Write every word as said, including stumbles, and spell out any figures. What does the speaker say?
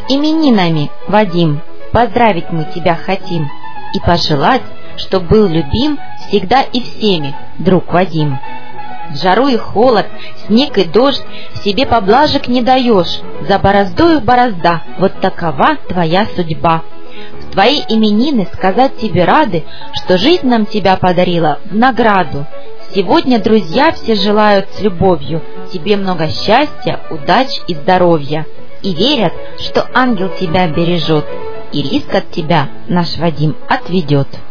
именинами, Вадим! Поздравить мы тебя хотим и пожелать, чтоб был любим всегда и всеми, друг Вадим. В жару и холод, снег и дождь себе поблажек не даешь, за бороздою борозда, вот такова твоя судьба. В твои именины сказать тебе рады, что жизнь нам тебя подарила в награду. Сегодня друзья все желают с любовью тебе много счастья, удач и здоровья, и верят, что ангел тебя бережет, и риск от тебя наш Вадим отведет.